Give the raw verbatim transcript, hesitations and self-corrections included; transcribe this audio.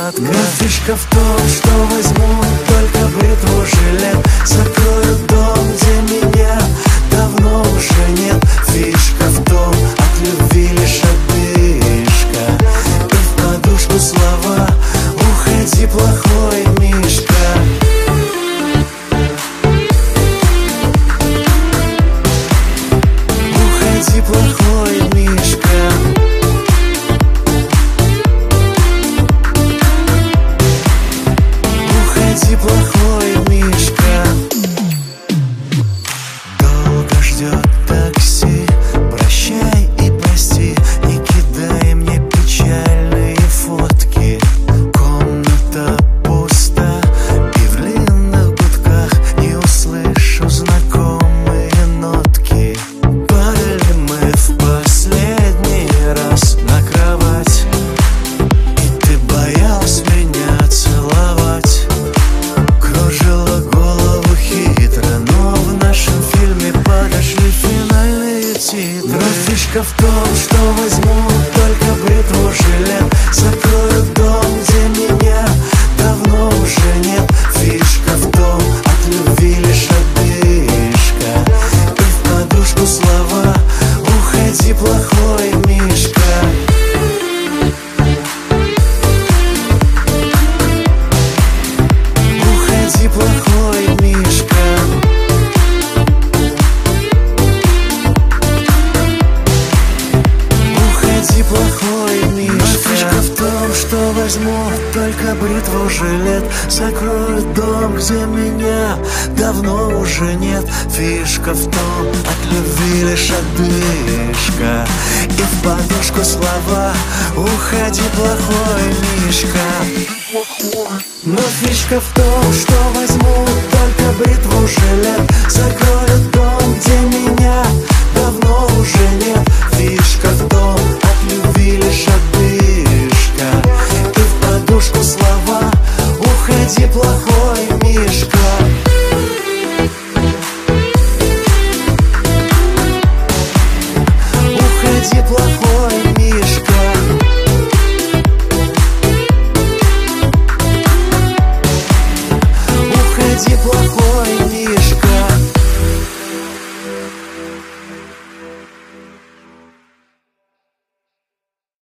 сладко. Но фишка в том, что возьму только бритву жилет, закрою дом, где меня давно уже нет. Фишка в том, от любви лишь одышка, и в подушку слова: уходи, плохой мишка. Уходи, плохой мишка. Уходи, плохой мишка. Долго ждет такси, прощай и прости, не кидай мне печальные фотки. Комната пуста, и в длинных гудках не услышу знакомые нотки. Падали мы в последний раз на кровать, и ты боялась меня целовать. Кружила голову хитро, но в нашем фильме подошли финальные титры. Но фишка в том, что возьму только бритву жилет, закрою дом, где меня давно уже нет. Фишка в том, от любви лишь одышка, и в подушку слова: уходи, плохой мишка. Уходи, плохой мишка. Уходи, плохой мишка. Но фишка в том, что возьму только бритву жилет, закрою дом, где меня давно уже нет. Фишка в том, от любви лишь одышка, и в подушку слова: уходи, плохой мишка. Но фишка в том, что возьму только бритву жилет, закрою дом, где меня давно уже нет. Фишка в том,